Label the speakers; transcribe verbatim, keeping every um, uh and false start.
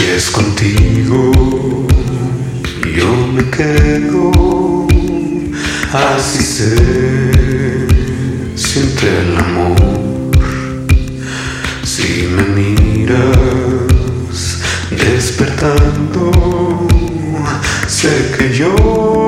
Speaker 1: es contigo, yo me quedo, así se siente el amor. Si me miras despertando, sé que yo